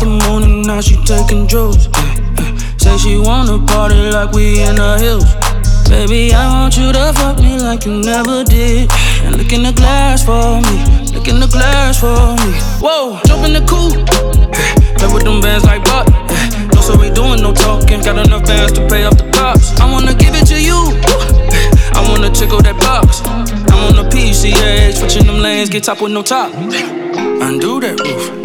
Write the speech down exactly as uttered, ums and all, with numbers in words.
the moon and now she taking drugs. Yeah, yeah. Say she wanna party like we in the hills. Baby, I want you to fuck me like you never did. And look in the glass for me, look in the glass for me. Whoa, jump in the coupe, yeah. Play with them bands like Buck, yeah. No, so we doing no talking. Got enough bands to pay up the cops. I wanna give it to you, yeah. I wanna tickle that box. I'm on the P C H, switching them lanes, get top with no top. Undo that roof.